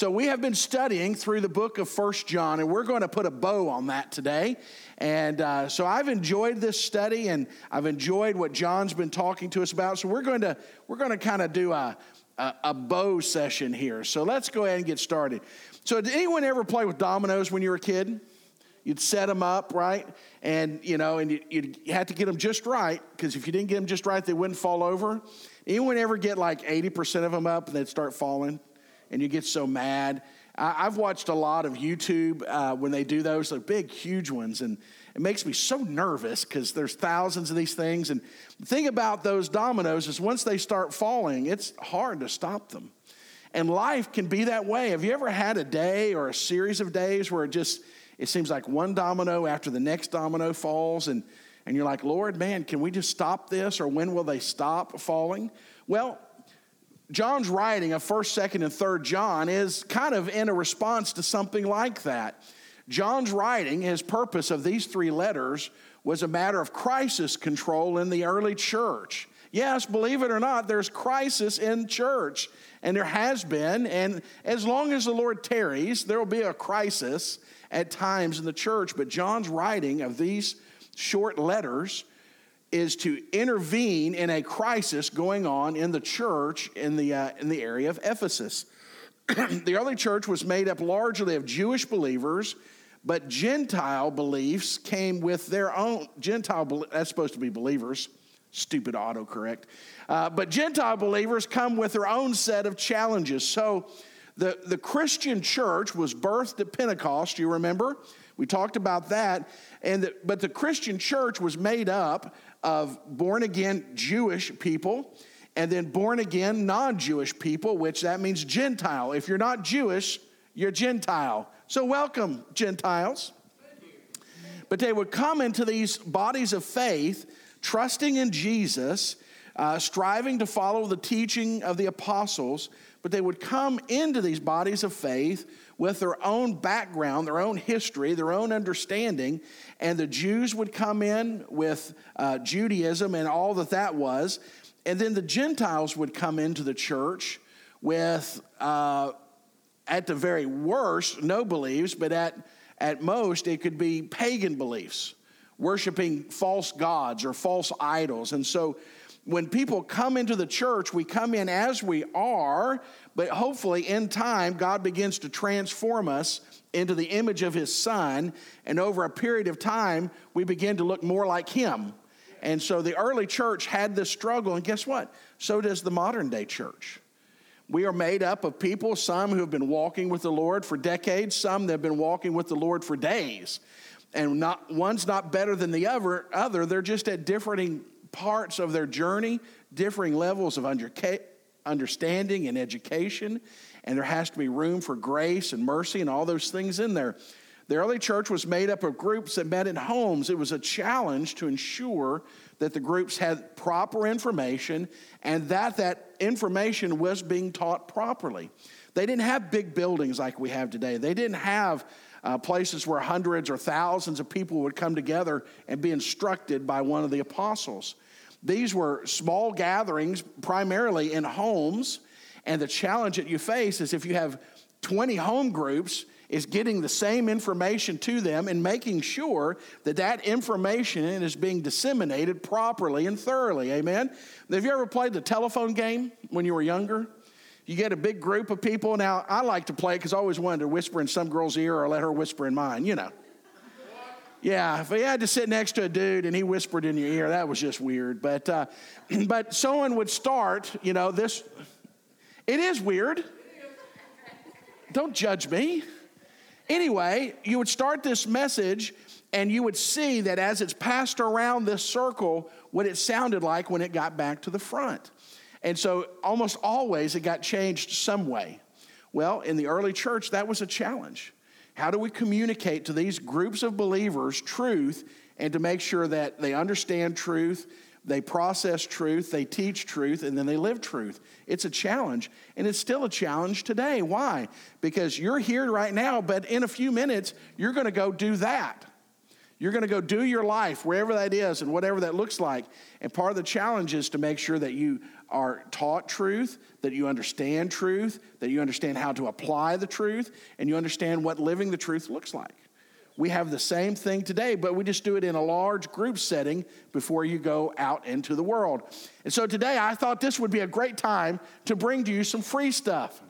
So we have been studying through the book of 1 John, and we're going to put a bow on that today. And so I've enjoyed this study, and I've enjoyed what John's been talking to us about. So we're going to kind of do a bow session here. So let's go ahead and get started. So did anyone ever play with dominoes when you were a kid? You'd set them up, right? And, you had to get them just right, because if you didn't get them just right, they wouldn't fall over. Anyone ever get like 80% of them up and they'd start falling? And you get so mad. I've watched a lot of YouTube when they do those, like big, huge ones, and it makes me so nervous because there's thousands of these things. And the thing about those dominoes is once they start falling, it's hard to stop them. And life can be that way. Have you ever had a day or a series of days where it seems like one domino after the next domino falls, and you're like, Lord, man, can we just stop this, or when will they stop falling? Well, John's writing of 1st, 2nd, and 3rd John is kind of in a response to something like that. John's writing, his purpose of these 3 letters was a matter of crisis control in the early church. Yes, believe it or not, there's crisis in church, and there has been, and as long as the Lord tarries, there will be a crisis at times in the church. But John's writing of these short letters is to intervene in a crisis going on in the church in the area of Ephesus. The early church was made up largely of Jewish believers, but Gentile beliefs came with their own. That's supposed to be believers. Stupid autocorrect. But Gentile believers come with their own set of challenges. So the Christian church was birthed at Pentecost, you remember? We talked about that. But the Christian church was made up of born-again Jewish people and then born-again non-Jewish people, which that means Gentile. If you're not Jewish, you're Gentile. So welcome, Gentiles. But they would come into these bodies of faith, trusting in Jesus, striving to follow the teaching of the apostles, but they would come into these bodies of faith with their own background, their own history, their own understanding, and the Jews would come in with Judaism and all that was, and then the Gentiles would come into the church with, at the very worst, no beliefs, but at most it could be pagan beliefs, worshiping false gods or false idols. And so when people come into the church, we come in as we are, but hopefully in time, God begins to transform us into the image of his Son, and over a period of time, we begin to look more like him. And so the early church had this struggle, and guess what? So does the modern day church. We are made up of people, some who have been walking with the Lord for decades, some that have been walking with the Lord for days. And one's not better than the other. They're just at differing parts of their journey, differing levels of understanding and education, and there has to be room for grace and mercy and all those things in there. The early church was made up of groups that met in homes. It was a challenge to ensure that the groups had proper information and that information was being taught properly. They didn't have big buildings like we have today. They didn't have places where hundreds or thousands of people would come together and be instructed by one of the apostles. These were small gatherings, primarily in homes, and the challenge that you face is if you have 20 home groups, is getting the same information to them and making sure that information is being disseminated properly and thoroughly, amen? Have you ever played the telephone game when you were younger? You get a big group of people. Now, I like to play it because I always wanted to whisper in some girl's ear or let her whisper in mine, Yeah, if you had to sit next to a dude and he whispered in your ear, that was just weird. But someone would start, this. It is weird. Don't judge me. Anyway, you would start this message and you would see that as it's passed around this circle, what it sounded like when it got back to the front. And so almost always it got changed some way. Well, in the early church, that was a challenge. How do we communicate to these groups of believers truth and to make sure that they understand truth, they process truth, they teach truth, and then they live truth? It's a challenge, and it's still a challenge today. Why? Because you're here right now, but in a few minutes, you're going to go do that. You're going to go do your life, wherever that is and whatever that looks like. And part of the challenge is to make sure that you are taught truth, that you understand truth, that you understand how to apply the truth, and you understand what living the truth looks like. We have the same thing today, but we just do it in a large group setting before you go out into the world. And so today I thought this would be a great time to bring to you some free stuff.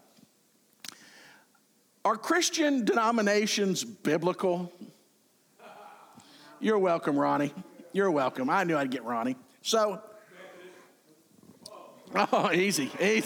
Are Christian denominations biblical? You're welcome, Ronnie. You're welcome. I knew I'd get Ronnie. So, easy,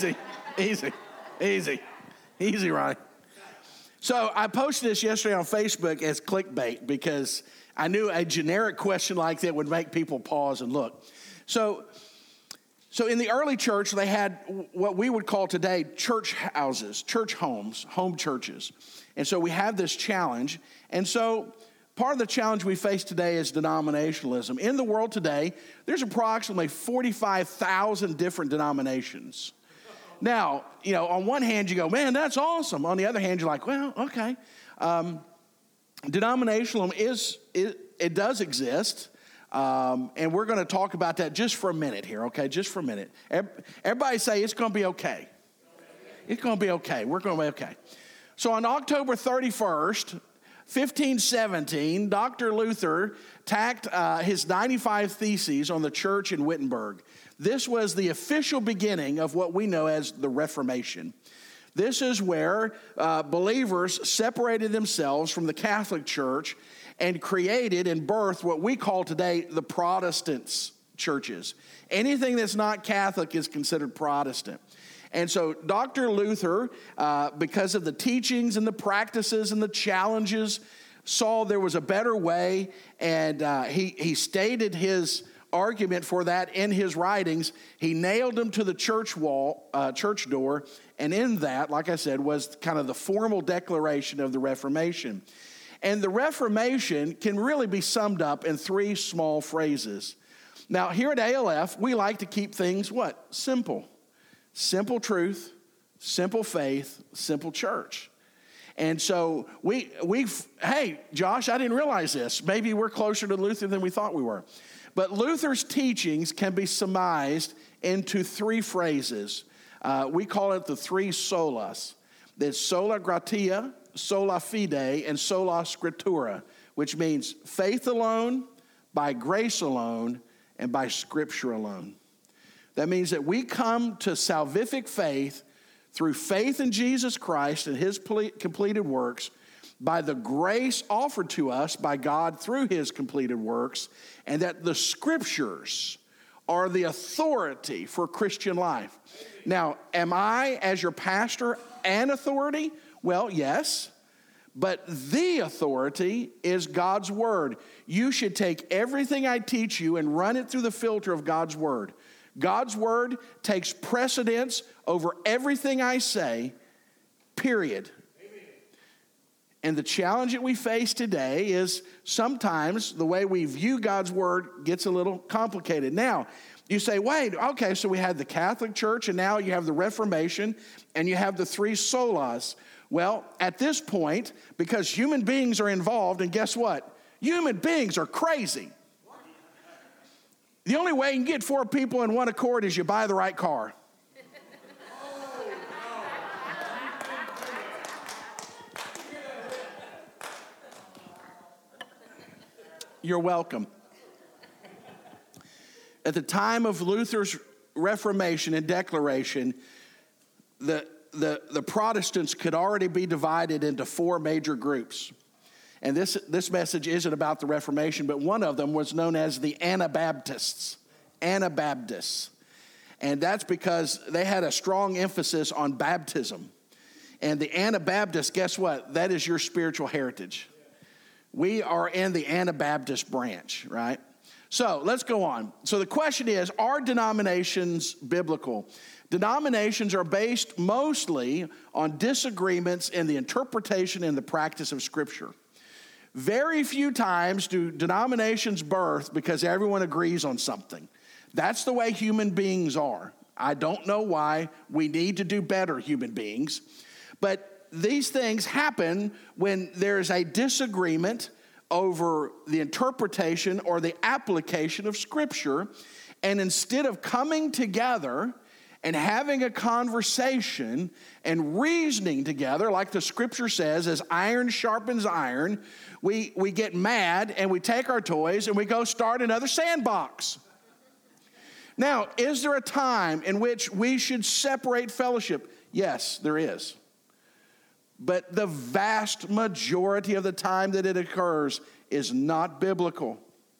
Ronnie. So I posted this yesterday on Facebook as clickbait because I knew a generic question like that would make people pause and look. So in the early church, they had what we would call today church houses, church homes, home churches. And so we have this challenge. And so part of the challenge we face today is denominationalism. In the world today, there's approximately 45,000 different denominations. Now, on one hand you go, man, that's awesome. On the other hand, you're like, well, okay. Denominationalism it does exist. And we're going to talk about that just for a minute here, okay? Just for a minute. Everybody say it's going to be okay. It's going to be okay. We're going to be okay. So on October 31st, 1517, Dr. Luther tacked his 95 Theses on the church in Wittenberg. This was the official beginning of what we know as the Reformation. This is where believers separated themselves from the Catholic Church and created and birthed what we call today the Protestant churches. Anything that's not Catholic is considered Protestant. And so Dr. Luther, because of the teachings and the practices and the challenges, saw there was a better way, and he stated his argument for that in his writings. He nailed them to the church wall, church door, and in that, like I said, was kind of the formal declaration of the Reformation. And the Reformation can really be summed up in three small phrases. Now, here at ALF, we like to keep things what? Simple. Simple truth, simple faith, simple church. And so hey, Josh, I didn't realize this. Maybe we're closer to Luther than we thought we were. But Luther's teachings can be surmised into three phrases. We call it the three solas. There's sola gratia, sola fide, and sola scriptura, which means faith alone, by grace alone, and by scripture alone. That means that we come to salvific faith through faith in Jesus Christ and his completed works, by the grace offered to us by God through his completed works, and that the scriptures are the authority for Christian life. Now, am I, as your pastor, an authority? Well, yes. But the authority is God's word. You should take everything I teach you and run it through the filter of God's word. God's word takes precedence over everything I say, period. Amen. And the challenge that we face today is sometimes the way we view God's word gets a little complicated. Now, you say, wait, okay, so we had the Catholic Church, and now you have the Reformation, and you have the three solas. Well, at this point, because human beings are involved, and guess what? Human beings are crazy. The only way you can get four people in one accord is you buy the right car. You're welcome. At the time of Luther's Reformation and declaration, the Protestants could already be divided into four major groups. And this message isn't about the Reformation, but one of them was known as the Anabaptists. Anabaptists. And that's because they had a strong emphasis on baptism. And the Anabaptists, guess what? That is your spiritual heritage. We are in the Anabaptist branch, right? So let's go on. So the question is, are denominations biblical? Denominations are based mostly on disagreements in the interpretation and the practice of Scripture. Very few times do denominations birth because everyone agrees on something. That's the way human beings are. I don't know why. We need to do better, human beings. But these things happen when there's a disagreement over the interpretation or the application of Scripture. And instead of coming together and having a conversation and reasoning together, like the scripture says, as iron sharpens iron, we get mad and we take our toys and we go start another sandbox. Now, is there a time in which we should separate fellowship? Yes, there is. But the vast majority of the time that it occurs is not biblical.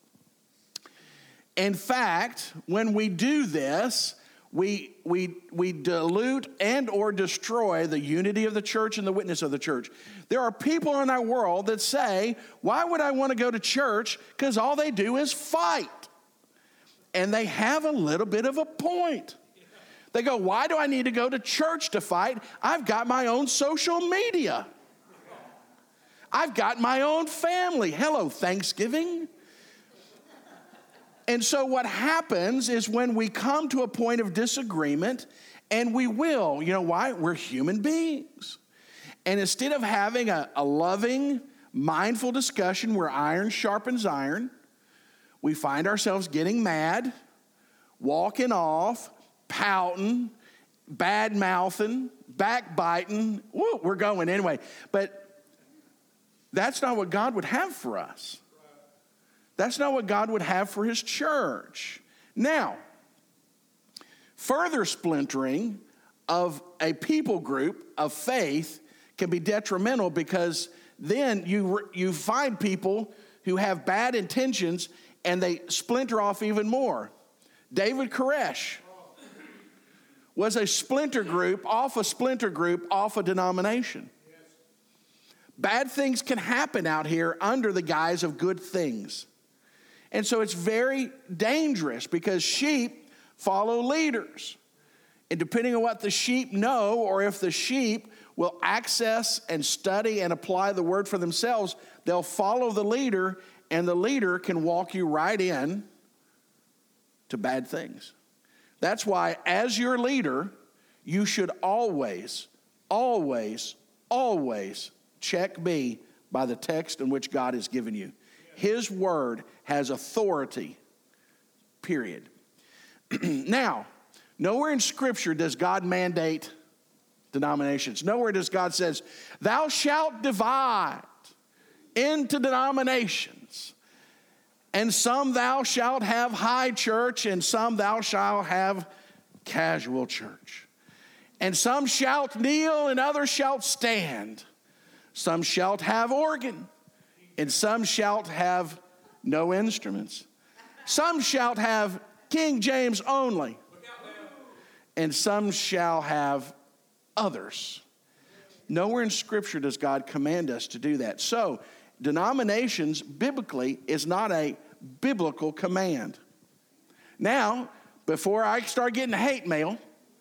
In fact, when we do this, we dilute and or destroy the unity of the church and the witness of the church. There are people in our world that say, why would I want to go to church? Because all they do is fight. And they have a little bit of a point. They go, why do I need to go to church to fight? I've got my own social media. I've got my own family. Hello, Thanksgiving. And so what happens is when we come to a point of disagreement, and we will, you know why? We're human beings. And instead of having a loving, mindful discussion where iron sharpens iron, we find ourselves getting mad, walking off, pouting, bad-mouthing, backbiting. Woo, we're going anyway. But that's not what God would have for us. That's not what God would have for his church. Now, further splintering of a people group of faith can be detrimental, because then you find people who have bad intentions and they splinter off even more. David Koresh was a splinter group, off a denomination. Bad things can happen out here under the guise of good things. And so it's very dangerous, because sheep follow leaders. And depending on what the sheep know, or if the sheep will access and study and apply the word for themselves, they'll follow the leader, and the leader can walk you right in to bad things. That's why, as your leader, you should always, always, always check me by the text in which God has given you. His word has authority, period. Now, nowhere in Scripture does God mandate denominations. Nowhere does God says, thou shalt divide into denominations, and some thou shalt have high church, and some thou shalt have casual church. And some shalt kneel, and others shalt stand. Some shalt have organ, and some shalt have no instruments. Some shalt have King James only, and some shall have others. Nowhere in Scripture does God command us to do that. So, denominations, biblically, is not a biblical command. Now, before I start getting hate mail,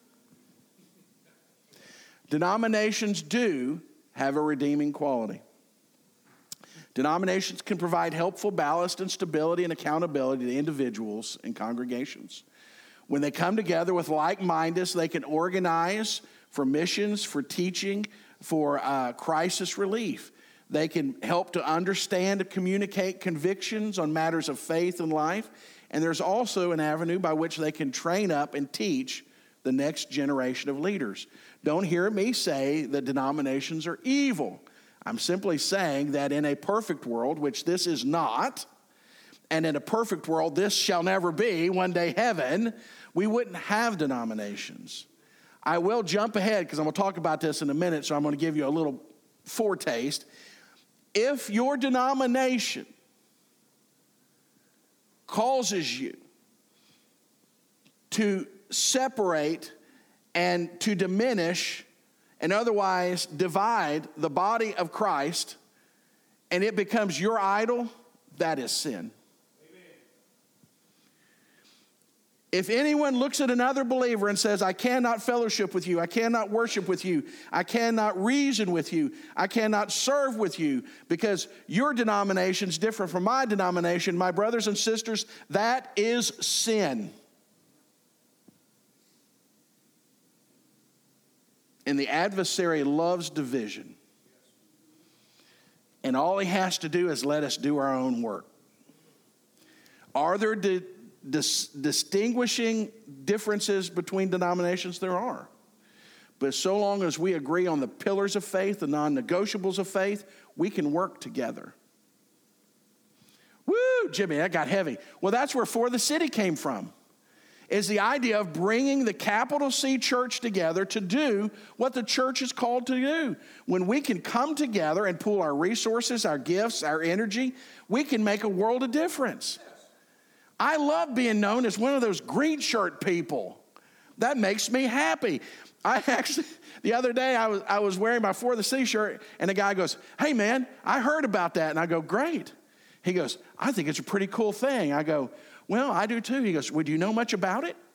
denominations do have a redeeming quality. Denominations can provide helpful ballast and stability and accountability to individuals and congregations. When they come together with like-mindedness, they can organize for missions, for teaching, for crisis relief. They can help to understand and communicate convictions on matters of faith and life. And there's also an avenue by which they can train up and teach the next generation of leaders. Don't hear me say that denominations are evil. I'm simply saying that in a perfect world, which this is not, and in a perfect world, this shall never be, one day heaven, we wouldn't have denominations. I will jump ahead because I'm going to talk about this in a minute, so I'm going to give you a little foretaste. If your denomination causes you to separate and to diminish and otherwise divide the body of Christ, and it becomes your idol, that is sin. If anyone looks at another believer and says, I cannot fellowship with you, I cannot worship with you, I cannot reason with you, I cannot serve with you because your denomination is different from my denomination, my brothers and sisters, that is sin. And the adversary loves division. And all he has to do is let us do our own work. Are there distinguishing differences between denominations? There are. But so long as we agree on the pillars of faith, the non-negotiables of faith, we can work together. Woo, Jimmy, that got heavy. Well, that's where For the City came from, is the idea of bringing the capital C church together to do what the church is called to do. When we can come together and pool our resources, our gifts, our energy, we can make a world of difference. I love being known as one of those green shirt people. That makes me happy. I actually, the other day, I was wearing my For the City shirt, and the guy goes, "Hey, man, I heard about that." And I go, "Great." He goes, "I think it's a pretty cool thing." I go, "Well, I do too." He goes, "Would you know much about it?"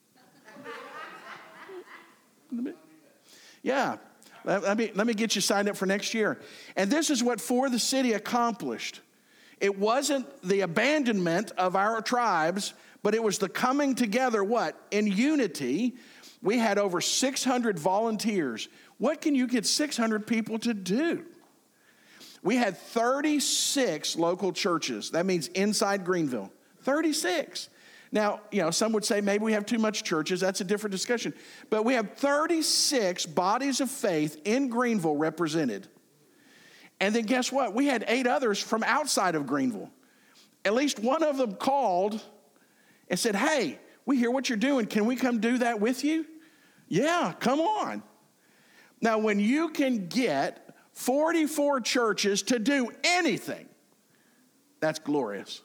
Yeah. Let me get you signed up for next year. And this is what For the City accomplished. It wasn't the abandonment of our tribes, but it was the coming together, what? In unity. We had over 600 volunteers. What can you get 600 people to do? We had 36 local churches. That means inside Greenville. 36. Now, some would say maybe we have too much churches. That's a different discussion. But we have 36 bodies of faith in Greenville represented. And then guess what? We had 8 others from outside of Greenville. At least one of them called and said, "Hey, we hear what you're doing. Can we come do that with you?" Yeah, come on. Now, when you can get 44 churches to do anything, that's glorious.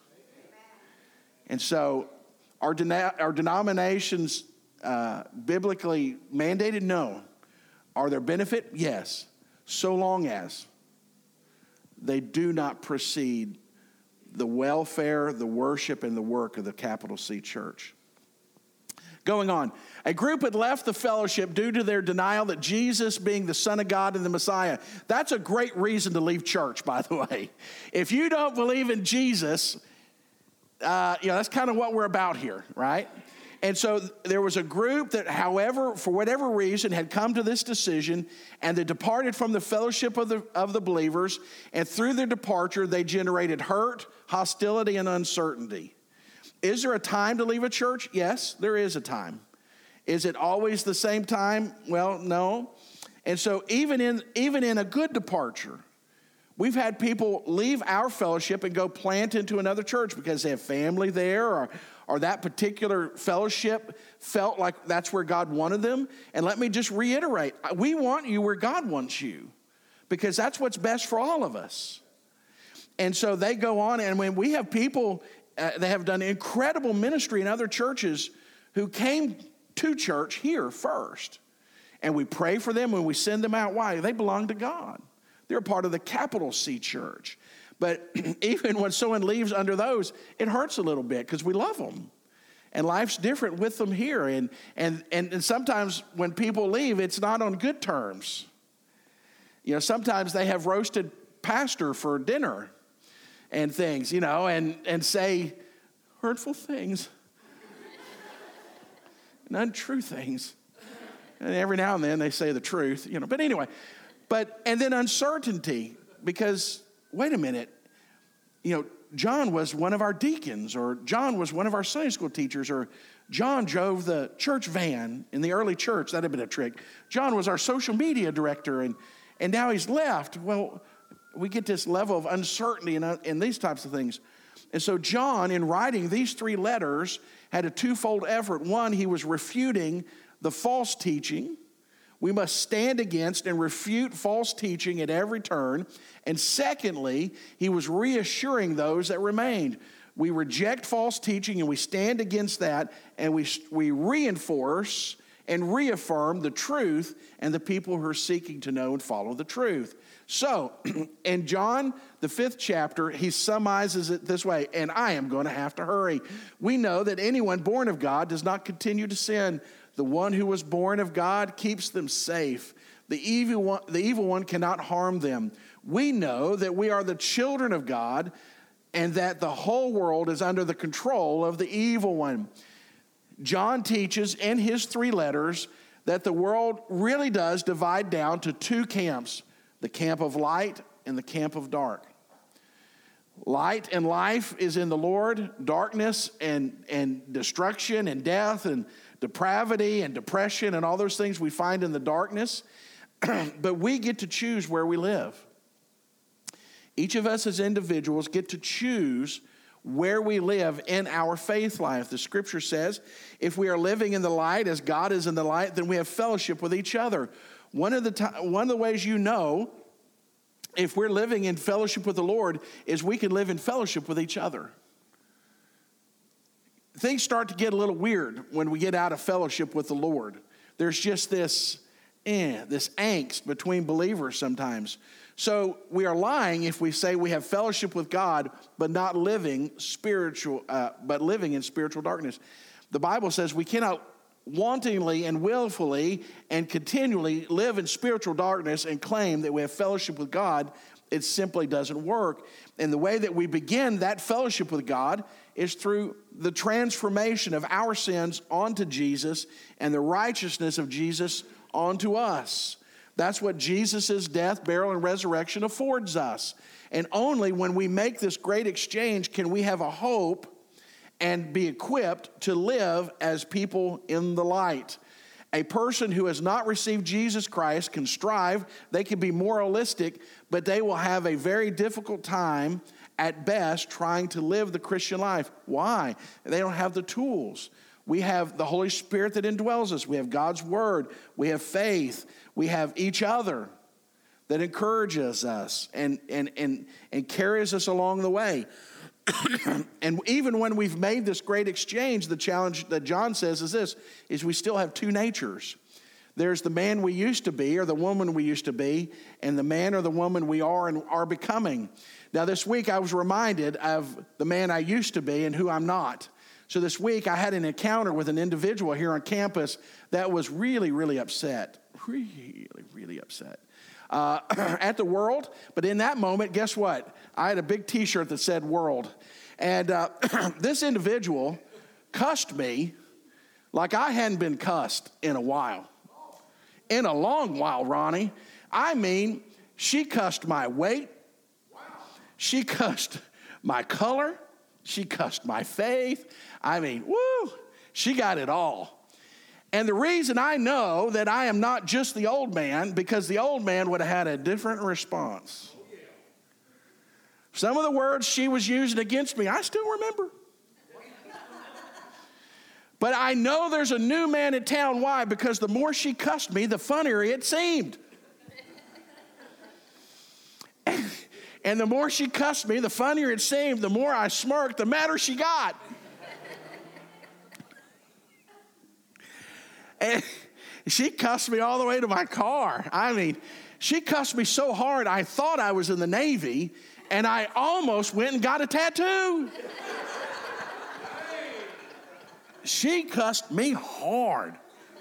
And so our denominations biblically mandated? No. Are there benefit? Yes. So long as they do not precede the welfare, the worship, and the work of the capital C church. Going on, a group had left the fellowship due to their denial that Jesus being the Son of God and the Messiah. That's a great reason to leave church, by the way. If you don't believe in Jesus, that's kind of what we're about here, right? And so there was a group that, however, for whatever reason, had come to this decision, and they departed from the fellowship of the believers, and through their departure, they generated hurt, hostility, and uncertainty. Is there a time to leave a church? Yes, there is a time. Is it always the same time? Well, no. And so even in a good departure, we've had people leave our fellowship and go plant into another church because they have family there, or that particular fellowship felt like that's where God wanted them. And let me just reiterate, we want you where God wants you, because that's what's best for all of us. And so they go on, and when we have people, they have done incredible ministry in other churches who came to church here first. And we pray for them when we send them out. Why? They belong to God. They're a part of the capital C church. But even when someone leaves under those, it hurts a little bit because we love them. And life's different with them here. And sometimes when people leave, it's not on good terms. Sometimes they have roasted pastor for dinner and things, and say hurtful things and untrue things. And every now and then they say the truth, But anyway, and then uncertainty, because wait a minute, John was one of our deacons, or John was one of our Sunday school teachers, or John drove the church van in the early church. That'd have been a trick. John was our social media director, and now he's left. Well, we get this level of uncertainty in these types of things. And so John, in writing these 3 letters, had a twofold effort. One, he was refuting the false teaching. We must stand against and refute false teaching at every turn. And secondly, he was reassuring those that remained. We reject false teaching and we stand against that, and we reinforce and reaffirm the truth and the people who are seeking to know and follow the truth. So, in John, the 5th chapter, he summarizes it this way, and I am going to have to hurry. We know that anyone born of God does not continue to sin. The one who was born of God keeps them safe. The evil one cannot harm them. We know that we are the children of God, and that the whole world is under the control of the evil one. John teaches in his 3 letters that the world really does divide down to 2 camps, the camp of light and the camp of dark. Light and life is in the Lord. Darkness and destruction and death and depravity and depression and all those things we find in the darkness. But we get to choose where we live. Each of us as individuals get to choose where we live in our faith life. The scripture says, if we are living in the light as God is in the light, then we have fellowship with each other. One of the ways you know if we're living in fellowship with the Lord is we can live in fellowship with each other. Things start to get a little weird when we get out of fellowship with the Lord. There's just this angst between believers sometimes. So we are lying if we say we have fellowship with God, but not living living in spiritual darkness. The Bible says we cannot wantonly and willfully and continually live in spiritual darkness and claim that we have fellowship with God. It simply doesn't work. And the way that we begin that fellowship with God is through the transformation of our sins onto Jesus and the righteousness of Jesus onto us. That's what Jesus' death, burial, and resurrection affords us. And only when we make this great exchange can we have a hope and be equipped to live as people in the light. A person who has not received Jesus Christ can strive, they can be moralistic, but they will have a very difficult time at best trying to live the Christian life. Why? They don't have the tools. We have the Holy Spirit that indwells us. We have God's Word. We have faith. We have each other that encourages us and carries us along the way. And even when we've made this great exchange, the challenge that John says is this, is we still have two natures. There's the man we used to be or the woman we used to be, and the man or the woman we are and are becoming. Now this week I was reminded of the man I used to be and who I'm not. So this week I had an encounter with an individual here on campus that was really, really upset. Really upset. At the world, but in that moment, guess what? I had a big t-shirt that said world. And this individual cussed me like I hadn't been cussed in a while. In a long while, Ronnie. I mean, she cussed my weight. She cussed my color. She cussed my faith. I mean, woo, she got it all. And the reason I know that I am not just the old man, because the old man would have had a different response. Some of the words she was using against me, I still remember. But I know there's a new man in town. Why? Because the more she cussed me, the funnier it seemed. And the more she cussed me, the funnier it seemed. The more I smirked, the madder she got. And she cussed me all the way to my car. I mean, she cussed me so hard, I thought I was in the Navy, and I almost went and got a tattoo. She cussed me hard.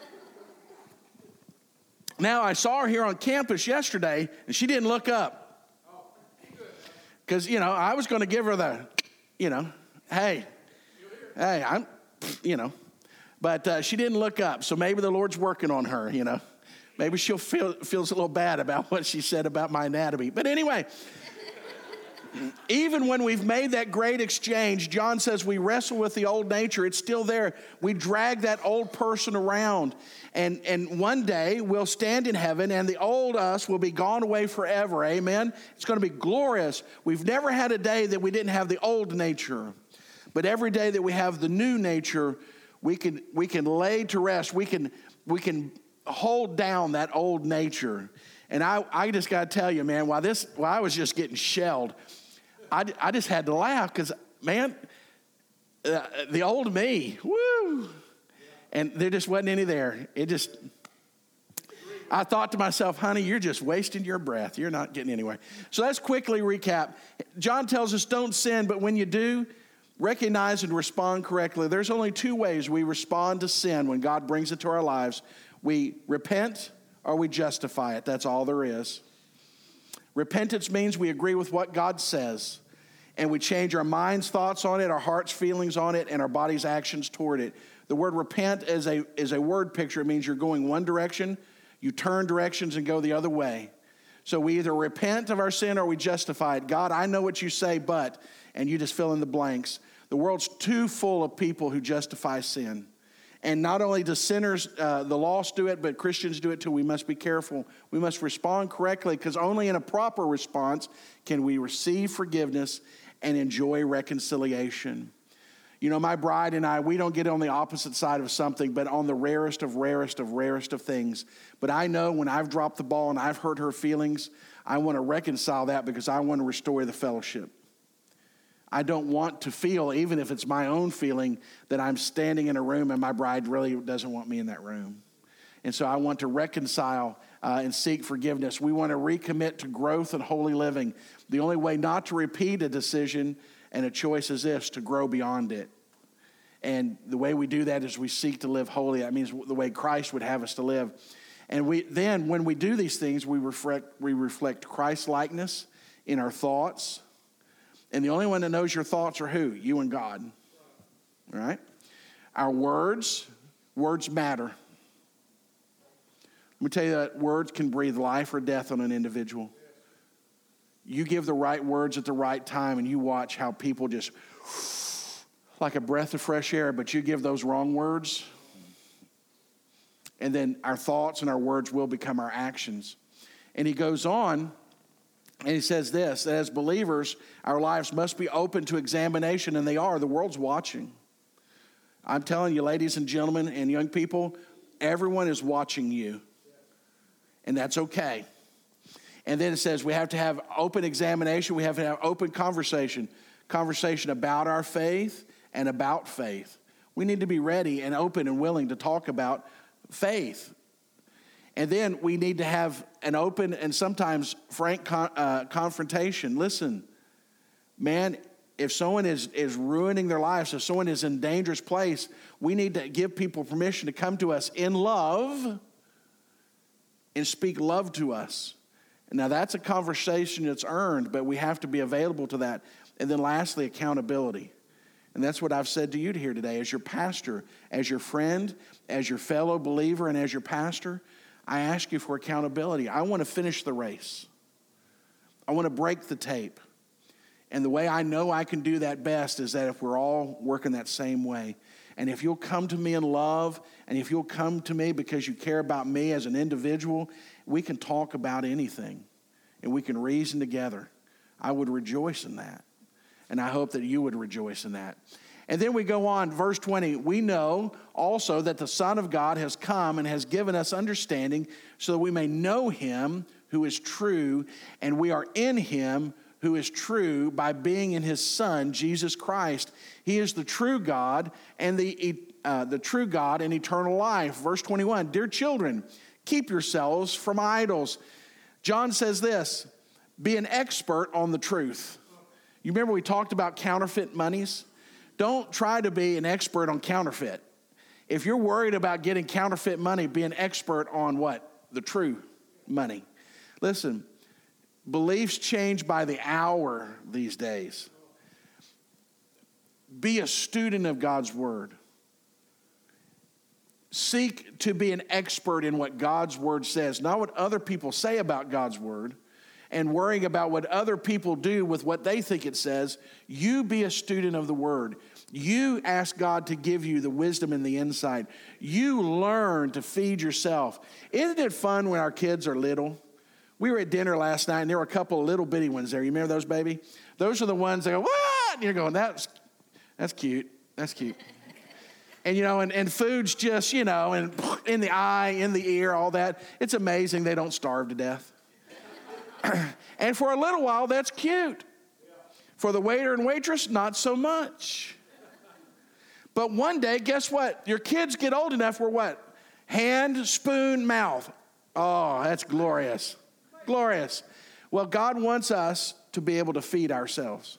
Now, I saw her here on campus yesterday, and she didn't look up. Because, I was going to give her the, hey, I'm. But she didn't look up, so maybe the Lord's working on her, Maybe she'll feels a little bad about what she said about my anatomy. But anyway, even when we've made that great exchange, John says we wrestle with the old nature. It's still there. We drag that old person around. And one day we'll stand in heaven and the old us will be gone away forever. Amen? It's going to be glorious. We've never had a day that we didn't have the old nature. But every day that we have the new nature, we can lay to rest. We can hold down that old nature. And I just got to tell you, man, while I was just getting shelled, I just had to laugh because, man, the old me, woo, and there just wasn't any there. I thought to myself, honey, you're just wasting your breath. You're not getting anywhere. So let's quickly recap. John tells us don't sin, but when you do, recognize and respond correctly. There's only two ways we respond to sin when God brings it to our lives. We repent or we justify it. That's all there is. Repentance means we agree with what God says, and we change our mind's thoughts on it, our heart's feelings on it, and our body's actions toward it. The word repent is a word picture. It means you're going one direction, you turn directions and go the other way. So we either repent of our sin or we justify it. God, I know what you say, but, and you just fill in the blanks. The world's too full of people who justify sin. And not only do sinners, the lost do it, but Christians do it too. We must be careful. We must respond correctly, because only in a proper response can we receive forgiveness and enjoy reconciliation. You know, my bride and I, we don't get on the opposite side of something, but on the rarest of things. But I know when I've dropped the ball and I've hurt her feelings, I want to reconcile that because I want to restore the fellowship. I don't want to feel, even if it's my own feeling, that I'm standing in a room and my bride really doesn't want me in that room. And so I want to reconcile and seek forgiveness. We want to recommit to growth and holy living. The only way not to repeat a decision and a choice is this, to grow beyond it. And the way we do that is we seek to live holy. That means the way Christ would have us to live. And then when we do these things, we reflect Christ-likeness in our thoughts. And the only one that knows your thoughts are who? You and God. All right? Our words matter. Let me tell you that words can breathe life or death on an individual. You give the right words at the right time and you watch how people just, like a breath of fresh air, but you give those wrong words, and then our thoughts and our words will become our actions. And he goes on, and he says this, that as believers, our lives must be open to examination, and they are. The world's watching. I'm telling you, ladies and gentlemen and young people, everyone is watching you, and that's okay. And then it says we have to have open examination. We have to have open conversation about our faith and about faith. We need to be ready and open and willing to talk about faith. And then we need to have an open and sometimes frank confrontation. Listen, man, if someone is ruining their lives, if someone is in a dangerous place, we need to give people permission to come to us in love and speak love to us. Now, that's a conversation that's earned, but we have to be available to that. And then lastly, accountability. And that's what I've said to you here today. As your pastor, as your friend, as your fellow believer, and as your pastor, I ask you for accountability. I want to finish the race. I want to break the tape. And the way I know I can do that best is that if we're all working that same way. And if you'll come to me in love, and if you'll come to me because you care about me as an individual, we can talk about anything. And we can reason together. I would rejoice in that. And I hope that you would rejoice in that. And then we go on, verse 20. We know also that the Son of God has come and has given us understanding so that we may know him who is true, and we are in him who is true by being in his Son, Jesus Christ. He is the true God and the true God and eternal life. Verse 21, dear children, keep yourselves from idols. John says this, be an expert on the truth. You remember we talked about counterfeit monies? Don't try to be an expert on counterfeit. If you're worried about getting counterfeit money, be an expert on what? The true money. Listen, beliefs change by the hour these days. Be a student of God's word. Seek to be an expert in what God's word says, not what other people say about God's word, and worrying about what other people do with what they think it says. You be a student of the word. You ask God to give you the wisdom and the insight. You learn to feed yourself. Isn't it fun when our kids are little? We were at dinner last night, and there were a couple of little bitty ones there. You remember those, baby? Those are the ones that go, what? And you're going, that's cute. That's cute. And, you know, and food's just, you know, and in the eye, in the ear, all that. It's amazing they don't starve to death. And for a little while, that's cute. For the waiter and waitress, not so much. But one day, guess what? Your kids get old enough where what? Hand, spoon, mouth. Oh, that's glorious. Glorious. Well, God wants us to be able to feed ourselves.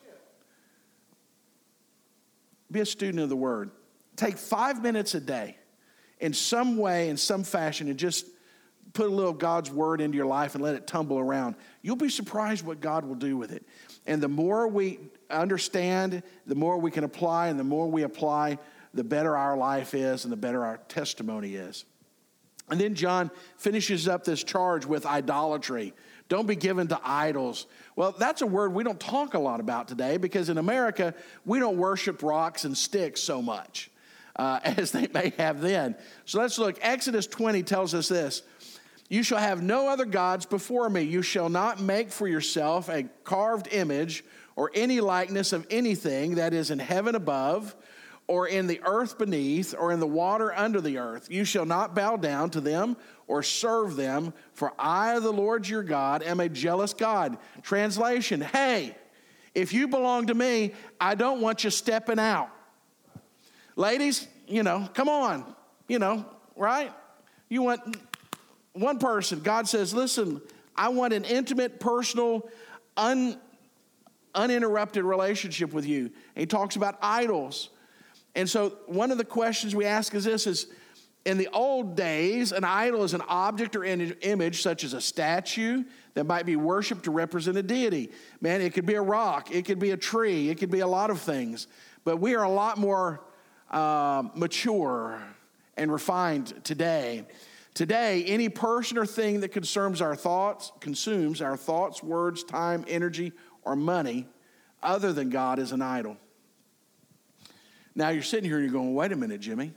Be a student of the word. Take 5 minutes a day in some way, in some fashion, and just put a little God's word into your life and let it tumble around. You'll be surprised what God will do with it. And the more we understand, the more we can apply, and the more we apply, the better our life is and the better our testimony is. And then John finishes up this charge with idolatry. Don't be given to idols. Well, that's a word we don't talk a lot about today because in America, we don't worship rocks and sticks so much as they may have then. So let's look. Exodus 20 tells us this. You shall have no other gods before me. You shall not make for yourself a carved image or any likeness of anything that is in heaven above or in the earth beneath or in the water under the earth. You shall not bow down to them or serve them, for I, the Lord your God, am a jealous God. Translation, hey, if you belong to me, I don't want you stepping out. Ladies, come on, right? You want one person. God says, listen, I want an intimate, personal, uninterrupted relationship with you. And he talks about idols. And so one of the questions we ask is this, is in the old days, an idol is an object or image such as a statue that might be worshiped to represent a deity. Man, it could be a rock, it could be a tree, it could be a lot of things. But we are a lot more mature and refined today. Today, any person or thing that consumes our thoughts, words, time, energy, or money other than God is an idol. Now you're sitting here and you're going, wait a minute, Jimmy.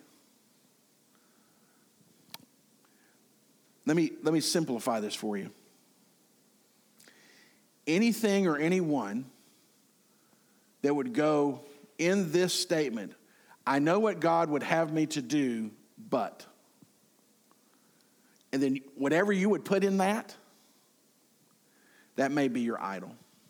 Let me simplify this for you. Anything or anyone that would go in this statement, I know what God would have me to do, but. And then whatever you would put in that may be your idol.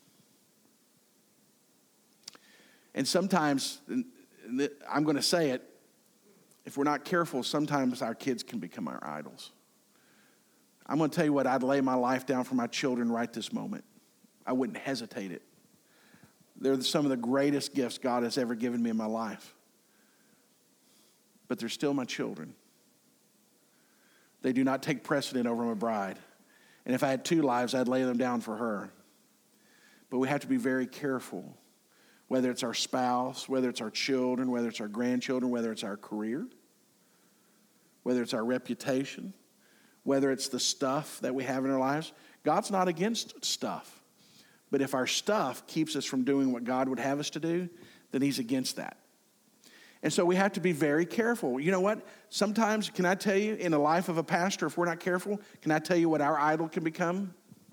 And sometimes, I'm going to say it, if we're not careful, sometimes our kids can become our idols. I'm going to tell you what, I'd lay my life down for my children right this moment. I wouldn't hesitate it. They're some of the greatest gifts God has ever given me in my life. But they're still my children. They do not take precedent over my bride. And if I had two lives, I'd lay them down for her. But we have to be very careful, whether it's our spouse, whether it's our children, whether it's our grandchildren, whether it's our career, whether it's our reputation, whether it's the stuff that we have in our lives. God's not against stuff. But if our stuff keeps us from doing what God would have us to do, then he's against that. And so we have to be very careful. You know what? Sometimes, can I tell you, in the life of a pastor, if we're not careful, can I tell you what our idol can become?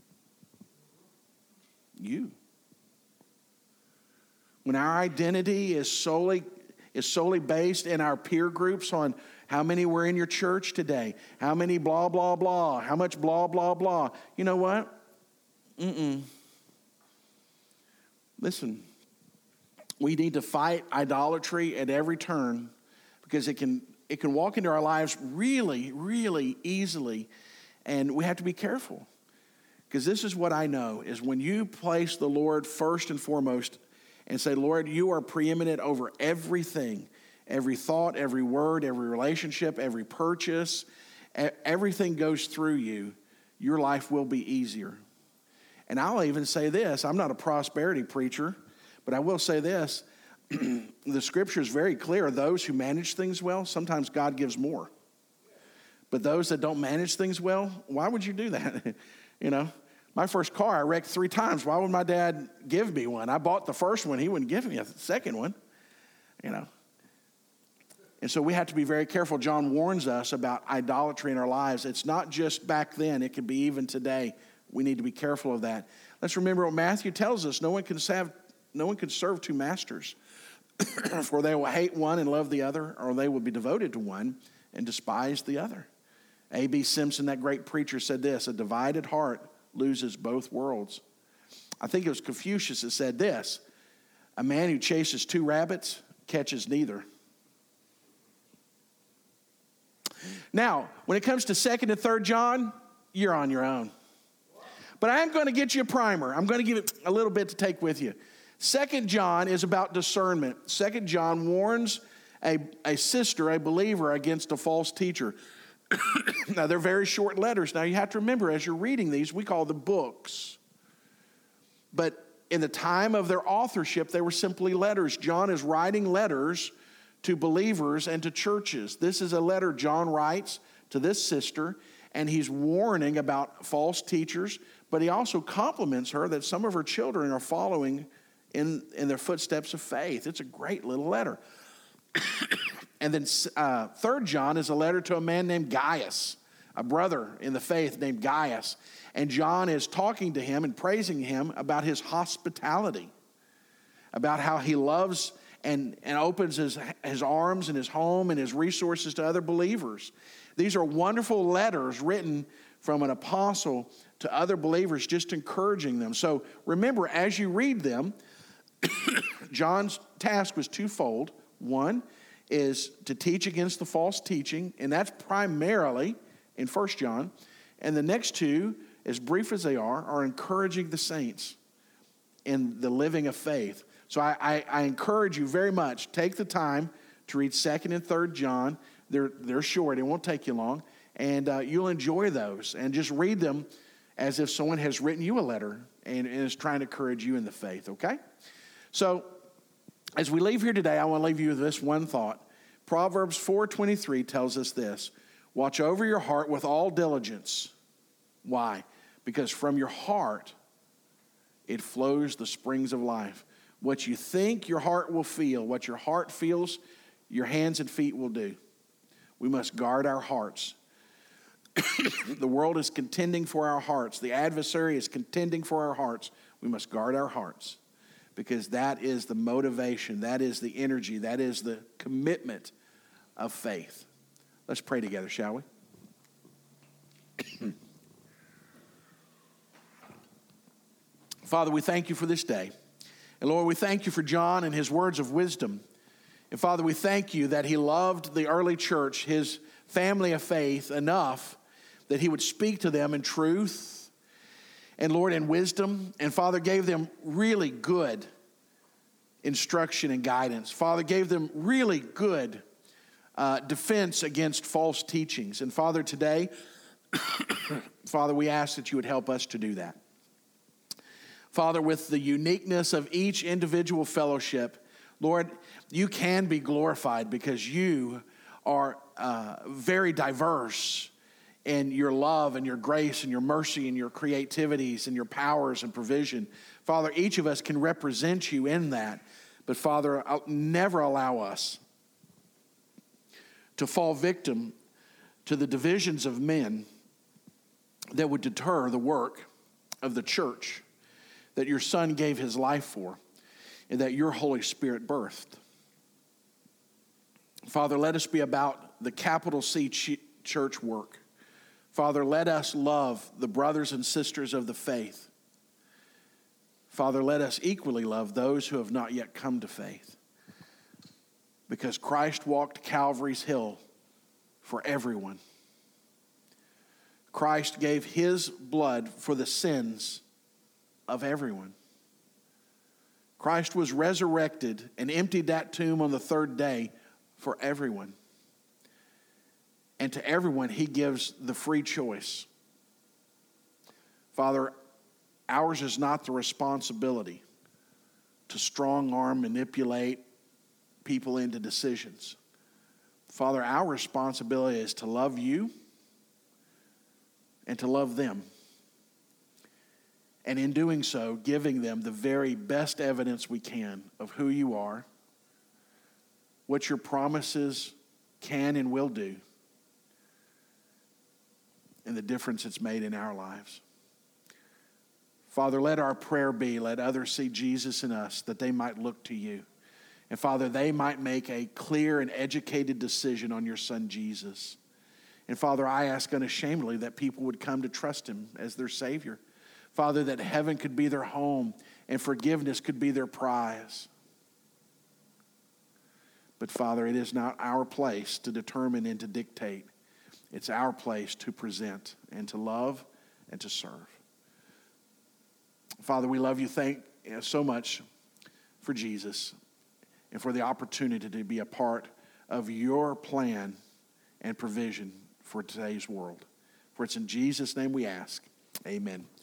You. When our identity is solely based in our peer groups on how many were in your church today, how many blah, blah, blah, how much blah, blah, blah. You know what? Listen, we need to fight idolatry at every turn because it can walk into our lives really, really easily, and we have to be careful. Because this is what I know, is when you place the Lord first and foremost and say, Lord, you are preeminent over everything, every thought, every word, every relationship, every purchase, everything goes through you, your life will be easier. And I'll even say this, I'm not a prosperity preacher, but I will say this, the scripture is very clear. Those who manage things well, sometimes God gives more. But those that don't manage things well, why would you do that? My first car, I wrecked 3 times. Why would my dad give me one? I bought the first one. He wouldn't give me a second one, And so we have to be very careful. John warns us about idolatry in our lives. It's not just back then. It could be even today. We need to be careful of that. Let's remember what Matthew tells us. No one can serve 2 masters. For they will hate one and love the other, or they will be devoted to one and despise the other. A.B. Simpson, that great preacher, said this, a divided heart loses both worlds. I think it was Confucius that said this, a man who chases 2 rabbits catches neither. Now, when it comes to 2nd and 3rd John, you're on your own. But I am going to get you a primer. I'm going to give it a little bit to take with you. 2nd John is about discernment. 2nd John warns a sister, a believer, against a false teacher. Now, they're very short letters. Now, you have to remember, as you're reading these, we call them books. But in the time of their authorship, they were simply letters. John is writing letters to believers and to churches. This is a letter John writes to this sister, and he's warning about false teachers, but he also compliments her that some of her children are following in their footsteps of faith. It's a great little letter. And then 3 John is a letter to a man named Gaius, a brother in the faith named Gaius. And John is talking to him and praising him about his hospitality, about how he loves and opens his arms and his home and his resources to other believers. These are wonderful letters written from an apostle to other believers, just encouraging them. So remember, as you read them, John's task was twofold. One is to teach against the false teaching, and that's primarily in 1 John. And the next two, as brief as they are encouraging the saints in the living of faith. So I encourage you very much, take the time to read 2nd and 3rd John. They're short, it won't take you long, and you'll enjoy those. And just read them as if someone has written you a letter and is trying to encourage you in the faith, okay? So as we leave here today, I want to leave you with this one thought. Proverbs 4:23 tells us this: watch over your heart with all diligence. Why? Because from your heart it flows the springs of life. What you think your heart will feel, what your heart feels, your hands and feet will do. We must guard our hearts. The world is contending for our hearts. The adversary is contending for our hearts. We must guard our hearts, because that is the motivation, that is the energy, that is the commitment of faith. Let's pray together, shall we? Father, we thank you for this day. And Lord, we thank you for John and his words of wisdom. And Father, we thank you that he loved the early church, his family of faith, enough that he would speak to them in truth and, Lord, in wisdom. And Father, gave them really good instruction and guidance. Father, gave them really good defense against false teachings. And Father, today, Father, we ask that you would help us to do that. Father, with the uniqueness of each individual fellowship, Lord, you can be glorified because you are very diverse in your love and your grace and your mercy and your creativities and your powers and provision. Father, each of us can represent you in that. But Father, never allow us to fall victim to the divisions of men that would deter the work of the church that your Son gave his life for and that your Holy Spirit birthed. Father, let us be about the capital C church work. Father, let us love the brothers and sisters of the faith. Father, let us equally love those who have not yet come to faith, because Christ walked Calvary's hill for everyone. Christ gave his blood for the sins of everyone. Christ was resurrected and emptied that tomb on the 3rd day for everyone. And to everyone, he gives the free choice. Father, ours is not the responsibility to strong-arm, manipulate people into decisions. Father, our responsibility is to love you and to love them. And in doing so, giving them the very best evidence we can of who you are, what your promises can and will do, and the difference it's made in our lives. Father, let our prayer be, let others see Jesus in us, that they might look to you. And Father, they might make a clear and educated decision on your Son, Jesus. And Father, I ask unashamedly that people would come to trust him as their Savior. Father, that heaven could be their home and forgiveness could be their prize. But Father, it is not our place to determine and to dictate. It's our place to present and to love and to serve. Father, we love you. Thank you so much for Jesus and for the opportunity to be a part of your plan and provision for today's world. For it's in Jesus' name we ask. Amen.